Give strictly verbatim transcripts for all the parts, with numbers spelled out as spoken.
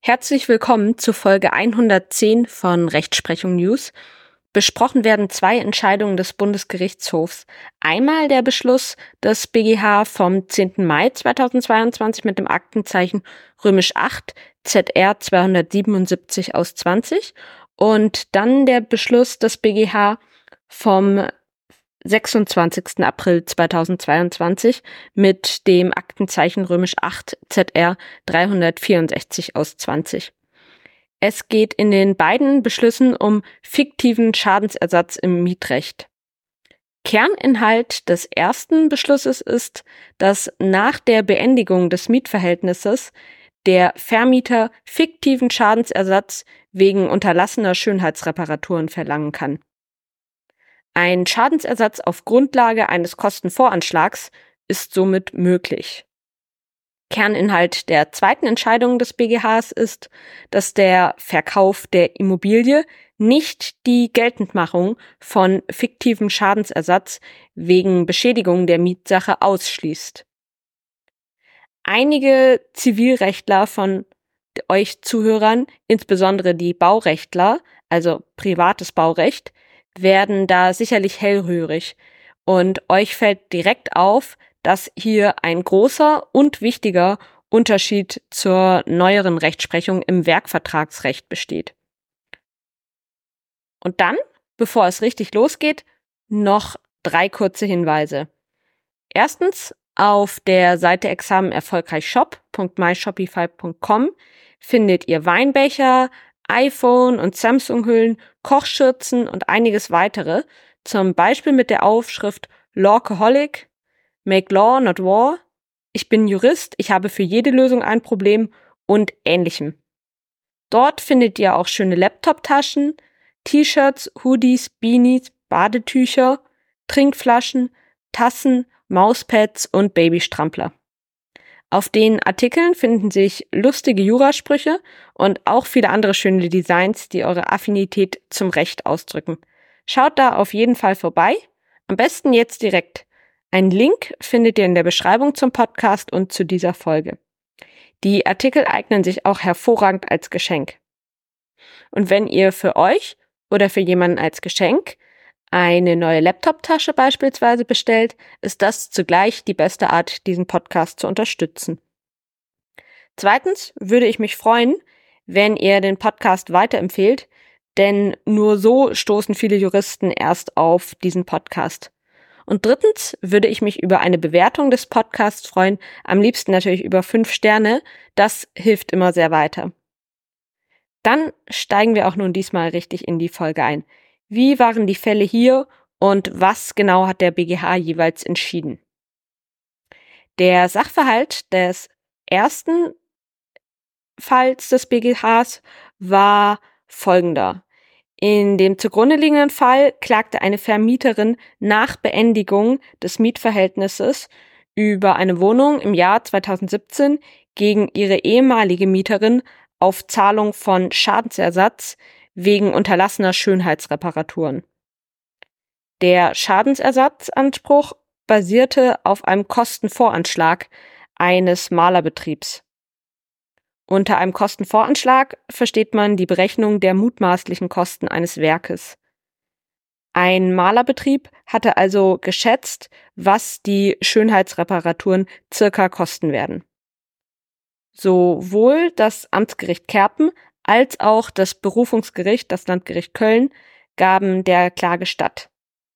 Herzlich willkommen zu Folge hundertzehn von Rechtsprechung News. Besprochen werden zwei Entscheidungen des Bundesgerichtshofs. Einmal der Beschluss des B G H vom zehnten Mai zweitausendzweiundzwanzig mit dem Aktenzeichen römisch acht Z R zweihundertsiebenundsiebzig aus zwanzig und dann der Beschluss des B G H vom sechsundzwanzigsten April zweitausendzweiundzwanzig mit dem Aktenzeichen römisch acht Z R dreihundertvierundsechzig aus zwanzig. Es geht in den beiden Beschlüssen um fiktiven Schadensersatz im Mietrecht. Kerninhalt des ersten Beschlusses ist, dass nach der Beendigung des Mietverhältnisses der Vermieter fiktiven Schadensersatz wegen unterlassener Schönheitsreparaturen verlangen kann. Ein Schadensersatz auf Grundlage eines Kostenvoranschlags ist somit möglich. Kerninhalt der zweiten Entscheidung des B G Hs ist, dass der Verkauf der Immobilie nicht die Geltendmachung von fiktivem Schadensersatz wegen Beschädigung der Mietsache ausschließt. Einige Zivilrechtler von euch Zuhörern, insbesondere die Baurechtler, also privates Baurecht, werden da sicherlich hellhörig und euch fällt direkt auf, dass hier ein großer und wichtiger Unterschied zur neueren Rechtsprechung im Werkvertragsrecht besteht. Und dann, bevor es richtig losgeht, noch drei kurze Hinweise. Erstens, auf der Seite examenerfolgreichshop punkt my shopify punkt com findet ihr Weinbecher, iPhone- und Samsung-Hüllen, Kochschürzen und einiges weitere, zum Beispiel mit der Aufschrift Lawcoholic, Make Law, Not War, Ich bin Jurist, ich habe für jede Lösung ein Problem und Ähnlichem. Dort findet ihr auch schöne Laptop-Taschen, T-Shirts, Hoodies, Beanies, Badetücher, Trinkflaschen, Tassen, Mauspads und Babystrampler. Auf den Artikeln finden sich lustige Jurasprüche und auch viele andere schöne Designs, die eure Affinität zum Recht ausdrücken. Schaut da auf jeden Fall vorbei. Am besten jetzt direkt. Einen Link findet ihr in der Beschreibung zum Podcast und zu dieser Folge. Die Artikel eignen sich auch hervorragend als Geschenk. Und wenn ihr für euch oder für jemanden als Geschenk eine neue Laptop-Tasche beispielsweise bestellt, ist das zugleich die beste Art, diesen Podcast zu unterstützen. Zweitens würde ich mich freuen, wenn ihr den Podcast weiterempfehlt, denn nur so stoßen viele Juristen erst auf diesen Podcast. Und drittens würde ich mich über eine Bewertung des Podcasts freuen, am liebsten natürlich über fünf Sterne, das hilft immer sehr weiter. Dann steigen wir auch nun diesmal richtig in die Folge ein. Wie waren die Fälle hier und was genau hat der B G H jeweils entschieden? Der Sachverhalt des ersten Falls des B G Hs war folgender. In dem zugrunde liegenden Fall klagte eine Vermieterin nach Beendigung des Mietverhältnisses über eine Wohnung im Jahr zweitausendsiebzehn gegen ihre ehemalige Mieterin auf Zahlung von Schadensersatz wegen unterlassener Schönheitsreparaturen. Der Schadensersatzanspruch basierte auf einem Kostenvoranschlag eines Malerbetriebs. Unter einem Kostenvoranschlag versteht man die Berechnung der mutmaßlichen Kosten eines Werkes. Ein Malerbetrieb hatte also geschätzt, was die Schönheitsreparaturen circa kosten werden. Sowohl das Amtsgericht Kerpen als auch das Berufungsgericht, das Landgericht Köln, gaben der Klage statt.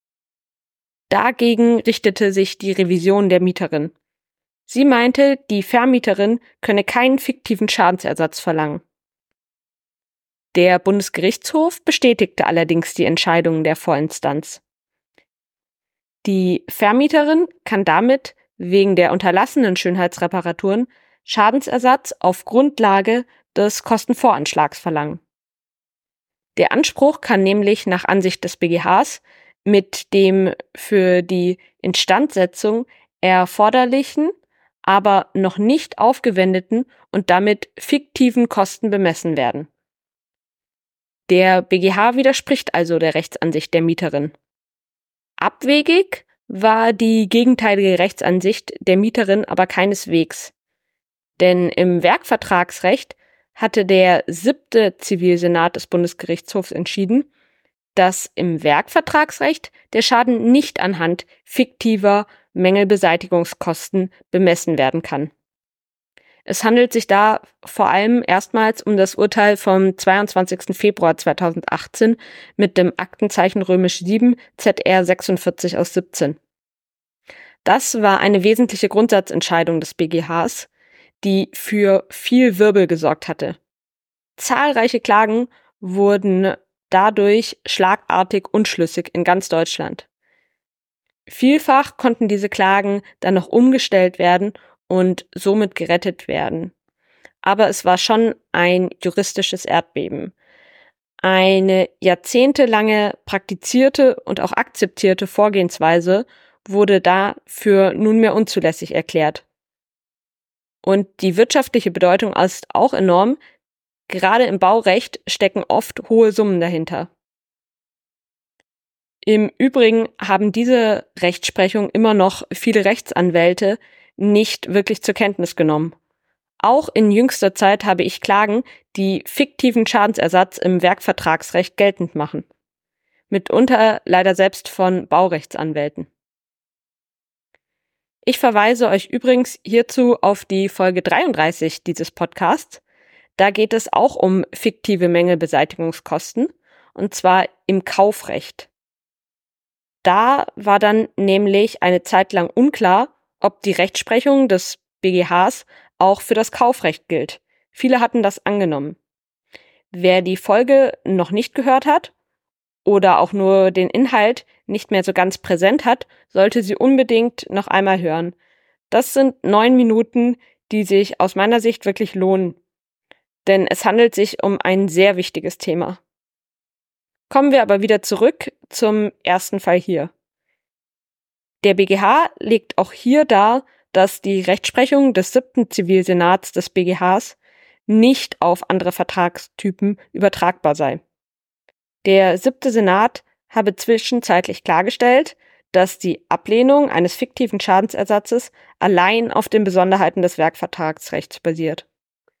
Dagegen richtete sich die Revision der Mieterin. Sie meinte, die Vermieterin könne keinen fiktiven Schadensersatz verlangen. Der Bundesgerichtshof bestätigte allerdings die Entscheidungen der Vorinstanz. Die Vermieterin kann damit wegen der unterlassenen Schönheitsreparaturen Schadensersatz auf Grundlage des Kostenvoranschlags verlangen. Der Anspruch kann nämlich nach Ansicht des B G Hs mit dem für die Instandsetzung erforderlichen, aber noch nicht aufgewendeten und damit fiktiven Kosten bemessen werden. Der B G H widerspricht also der Rechtsansicht der Mieterin. Abwegig war die gegenteilige Rechtsansicht der Mieterin aber keineswegs. Denn im Werkvertragsrecht hatte der siebte Zivilsenat des Bundesgerichtshofs entschieden, dass im Werkvertragsrecht der Schaden nicht anhand fiktiver Mängelbeseitigungskosten bemessen werden kann. Es handelt sich da vor allem erstmals um das Urteil vom zweiundzwanzigsten Februar zweitausendachtzehn mit dem Aktenzeichen römisch sieben Z R sechsundvierzig aus siebzehn. Das war eine wesentliche Grundsatzentscheidung des B G Hs, die für viel Wirbel gesorgt hatte. Zahlreiche Klagen wurden dadurch schlagartig unschlüssig in ganz Deutschland. Vielfach konnten diese Klagen dann noch umgestellt werden und somit gerettet werden. Aber es war schon ein juristisches Erdbeben. Eine jahrzehntelange praktizierte und auch akzeptierte Vorgehensweise wurde dafür nunmehr unzulässig erklärt. Und die wirtschaftliche Bedeutung ist auch enorm. Gerade im Baurecht stecken oft hohe Summen dahinter. Im Übrigen haben diese Rechtsprechung immer noch viele Rechtsanwälte nicht wirklich zur Kenntnis genommen. Auch in jüngster Zeit habe ich Klagen, die fiktiven Schadensersatz im Werkvertragsrecht geltend machen. Mitunter leider selbst von Baurechtsanwälten. Ich verweise euch übrigens hierzu auf die Folge dreiunddreißig dieses Podcasts. Da geht es auch um fiktive Mängelbeseitigungskosten, und zwar im Kaufrecht. Da war dann nämlich eine Zeit lang unklar, ob die Rechtsprechung des B G Hs auch für das Kaufrecht gilt. Viele hatten das angenommen. Wer die Folge noch nicht gehört hat oder auch nur den Inhalt nicht mehr so ganz präsent hat, sollte sie unbedingt noch einmal hören. Das sind neun Minuten, die sich aus meiner Sicht wirklich lohnen. Denn es handelt sich um ein sehr wichtiges Thema. Kommen wir aber wieder zurück zum ersten Fall hier. Der B G H legt auch hier dar, dass die Rechtsprechung des siebten Zivilsenats des B G Hs nicht auf andere Vertragstypen übertragbar sei. Der siebte Senat habe zwischenzeitlich klargestellt, dass die Ablehnung eines fiktiven Schadensersatzes allein auf den Besonderheiten des Werkvertragsrechts basiert.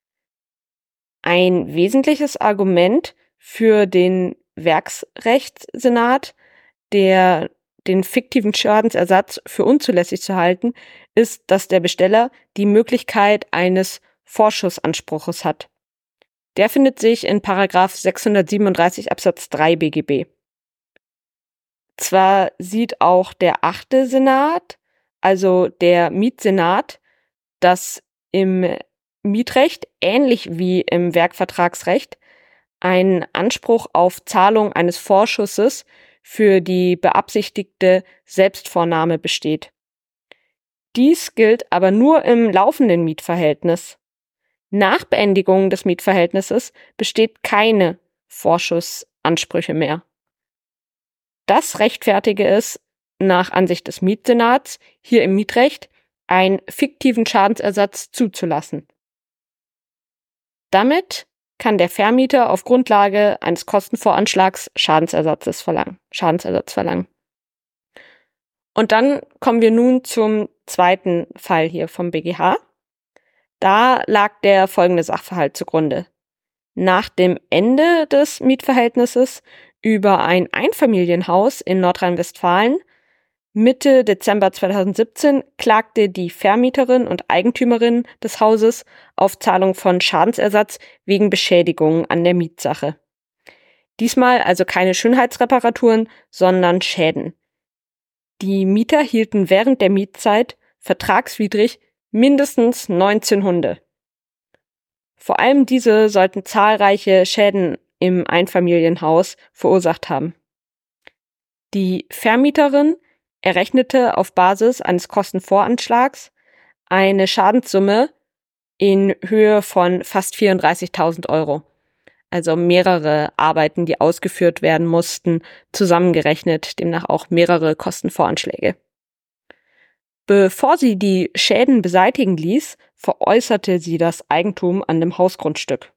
Ein wesentliches Argument für den Werksrechtssenat, der den fiktiven Schadensersatz für unzulässig zu halten, ist, dass der Besteller die Möglichkeit eines Vorschussanspruches hat. Der findet sich in Paragraph sechshundertsiebenunddreißig Absatz drei B G B. Zwar sieht auch der achte Senat, also der Mietsenat, dass im Mietrecht, ähnlich wie im Werkvertragsrecht, ein Anspruch auf Zahlung eines Vorschusses für die beabsichtigte Selbstvornahme besteht. Dies gilt aber nur im laufenden Mietverhältnis. Nach Beendigung des Mietverhältnisses besteht keine Vorschussansprüche mehr. Das rechtfertige es nach Ansicht des Mietsenats hier im Mietrecht, einen fiktiven Schadensersatz zuzulassen. Damit kann der Vermieter auf Grundlage eines Kostenvoranschlags Schadensersatzes verlangen, Schadensersatz verlangen. Und dann kommen wir nun zum zweiten Fall hier vom B G H. Da lag der folgende Sachverhalt zugrunde. Nach dem Ende des Mietverhältnisses über ein Einfamilienhaus in Nordrhein-Westfalen Mitte Dezember zweitausendsiebzehn klagte die Vermieterin und Eigentümerin des Hauses auf Zahlung von Schadensersatz wegen Beschädigungen an der Mietsache. Diesmal also keine Schönheitsreparaturen, sondern Schäden. Die Mieter hielten während der Mietzeit vertragswidrig mindestens neunzehn Hunde. Vor allem diese sollten zahlreiche Schäden im Einfamilienhaus verursacht haben. Die Vermieterin errechnete auf Basis eines Kostenvoranschlags eine Schadenssumme in Höhe von fast vierunddreißigtausend Euro. Also mehrere Arbeiten, die ausgeführt werden mussten, zusammengerechnet, demnach auch mehrere Kostenvoranschläge. Bevor sie die Schäden beseitigen ließ, veräußerte sie das Eigentum an dem Hausgrundstück.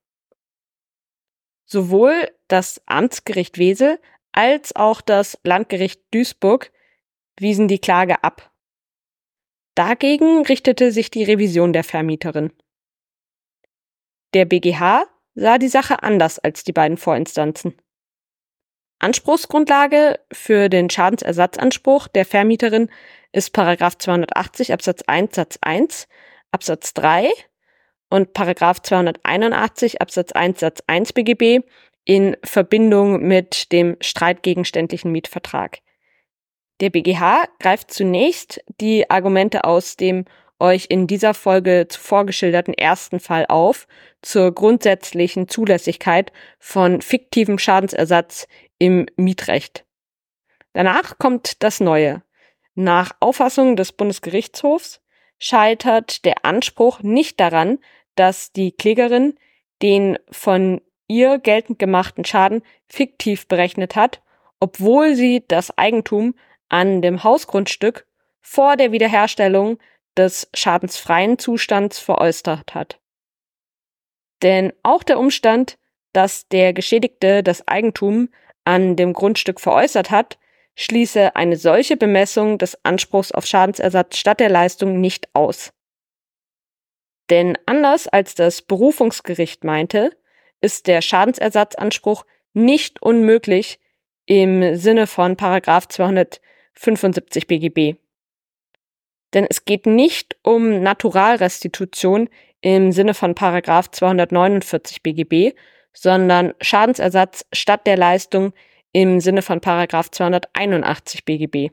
Sowohl das Amtsgericht Wesel als auch das Landgericht Duisburg wiesen die Klage ab. Dagegen richtete sich die Revision der Vermieterin. Der B G H sah die Sache anders als die beiden Vorinstanzen. Anspruchsgrundlage für den Schadensersatzanspruch der Vermieterin ist Paragraph zweihundertachtzig Absatz eins Satz eins Absatz drei und Paragraph zweihunderteinundachtzig Absatz eins Satz eins B G B in Verbindung mit dem streitgegenständlichen Mietvertrag. Der B G H greift zunächst die Argumente aus dem euch in dieser Folge zuvor geschilderten ersten Fall auf zur grundsätzlichen Zulässigkeit von fiktivem Schadensersatz im Mietrecht. Danach kommt das Neue. Nach Auffassung des Bundesgerichtshofs scheitert der Anspruch nicht daran, dass die Klägerin den von ihr geltend gemachten Schaden fiktiv berechnet hat, obwohl sie das Eigentum an dem Hausgrundstück vor der Wiederherstellung des schadensfreien Zustands veräußert hat. Denn auch der Umstand, dass der Geschädigte das Eigentum an dem Grundstück veräußert hat, schließe eine solche Bemessung des Anspruchs auf Schadensersatz statt der Leistung nicht aus. Denn anders als das Berufungsgericht meinte, ist der Schadensersatzanspruch nicht unmöglich im Sinne von Paragraph zweihundertfünfundsiebzig B G B. Denn es geht nicht um Naturalrestitution im Sinne von Paragraph zweihundertneunundvierzig B G B, sondern Schadensersatz statt der Leistung im Sinne von Paragraph zweihunderteinundachtzig B G B.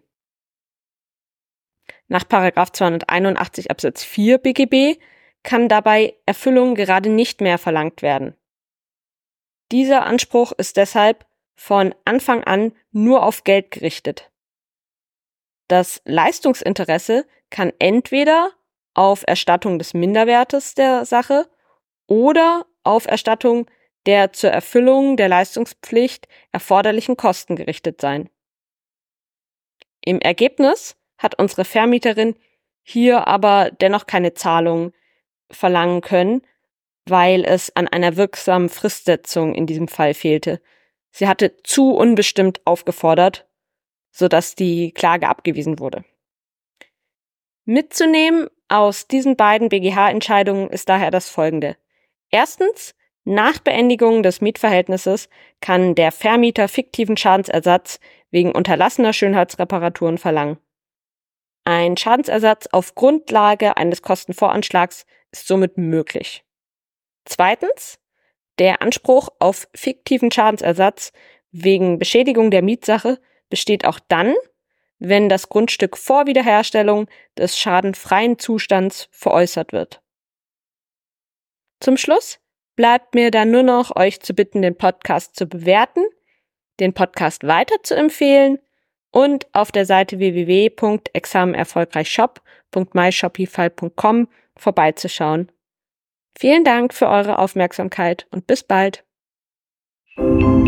Nach Paragraph zweihunderteinundachtzig Absatz vier B G B kann dabei Erfüllung gerade nicht mehr verlangt werden. Dieser Anspruch ist deshalb von Anfang an nur auf Geld gerichtet. Das Leistungsinteresse kann entweder auf Erstattung des Minderwertes der Sache oder auf Erstattung der zur Erfüllung der Leistungspflicht erforderlichen Kosten gerichtet sein. Im Ergebnis hat unsere Vermieterin hier aber dennoch keine Zahlung verlangen können, weil es an einer wirksamen Fristsetzung in diesem Fall fehlte. Sie hatte zu unbestimmt aufgefordert, sodass die Klage abgewiesen wurde. Mitzunehmen aus diesen beiden B G H-Entscheidungen ist daher das Folgende. Erstens, nach Beendigung des Mietverhältnisses kann der Vermieter fiktiven Schadensersatz wegen unterlassener Schönheitsreparaturen verlangen. Ein Schadensersatz auf Grundlage eines Kostenvoranschlags ist somit möglich. Zweitens, der Anspruch auf fiktiven Schadensersatz wegen Beschädigung der Mietsache besteht auch dann, wenn das Grundstück vor Wiederherstellung des schadenfreien Zustands veräußert wird. Zum Schluss bleibt mir dann nur noch, euch zu bitten, den Podcast zu bewerten, den Podcast weiter zu empfehlen und auf der Seite w w w punkt examenerfolgreichshop punkt my shopify punkt com vorbeizuschauen. Vielen Dank für eure Aufmerksamkeit und bis bald.